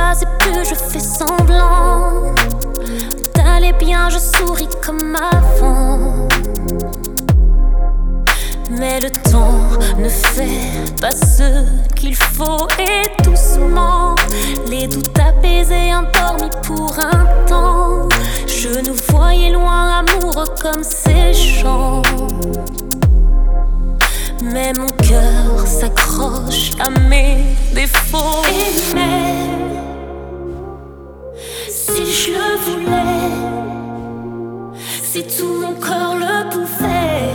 t'embrasse et plus je fais semblant d'aller bien, je souris comme avant. Mais le temps ne fait pas ce qu'il faut. Et doucement, les doutes apaisés, endormis pour un temps, je nous voyais loin, amoureux comme ces chants. Mais mon cœur s'accroche à mes défauts. Et mais si je le voulais, si tout mon corps le pouvait,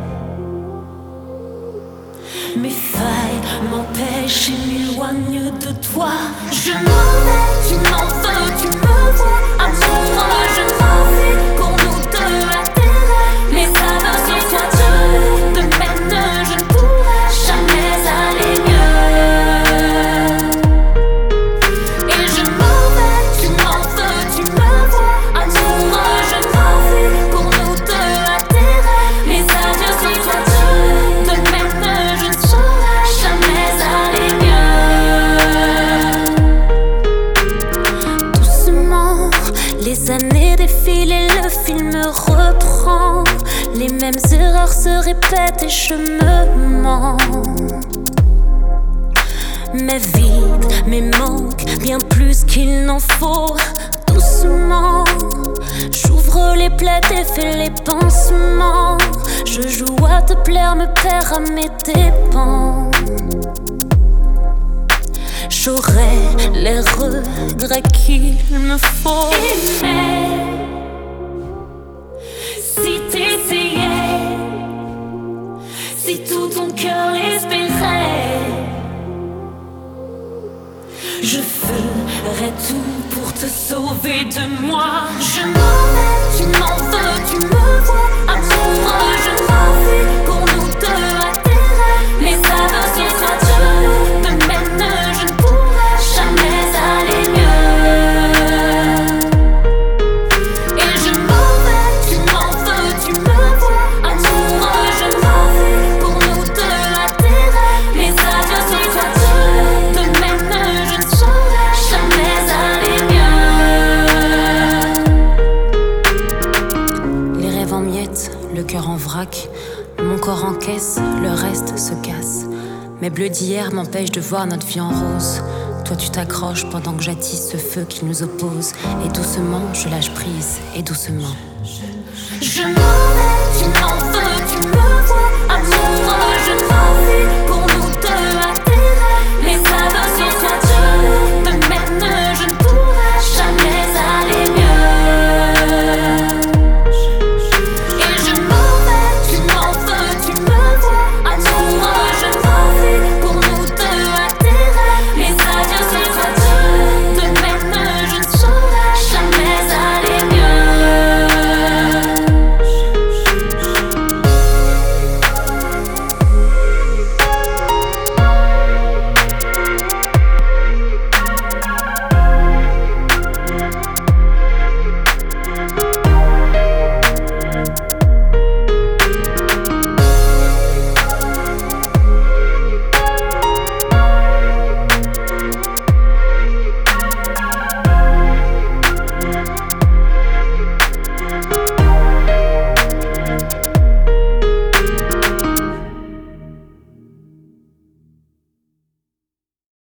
mes failles m'empêchent et m'éloignent de toi. Je m'en vais, tu m'en veux, tu me vois amoureux, je m'en vais pour nous deux à terre. Mais ça va sur toi, Dieu de même, je ne pourrai jamais aller mieux. Et je m'en vais, tu m'en veux, tu me vois amoureux, je m'en vais pour nous deux à terre. Mais ça va sur toi, Dieu de même, je ne saurais jamais aller mieux. Doucement, les années défilent et le film reprend. Les mêmes erreurs se répètent et je me mens. Mes vides, mes manques, bien plus qu'il n'en faut. Doucement, j'ouvre les plaies et fais les pansements. Je joue à te plaire, me perds à mes dépens. J'aurai les regrets qu'il me faut. Mais si t'essayais, si tout ton cœur l'espérait, je ferais tout pour te sauver de moi. Je m'en vais, tu m'en veux, tu me vois amoureux, je m'en vais pour nous deux à terre. Mais ça va sur toi, Dieu de même, je ne pourrai jamais aller mieux. Et je m'en vais, tu m'en veux, tu me vois amoureux, je m'en vais pour nous deux à terre. Mais ça va sur toi, Dieu de même, je ne saurais jamais aller mieux. Les rêves en miettes, le cœur en vrac, mon corps encaisse, le reste se casse. Mes bleus d'hier m'empêchent de voir notre vie en rose. Toi tu t'accroches pendant que j'attise ce feu qui nous oppose. Et doucement je lâche prise, et doucement je m'en vais, tu m'en veux, tu me vois amoureux, je m'en vais pour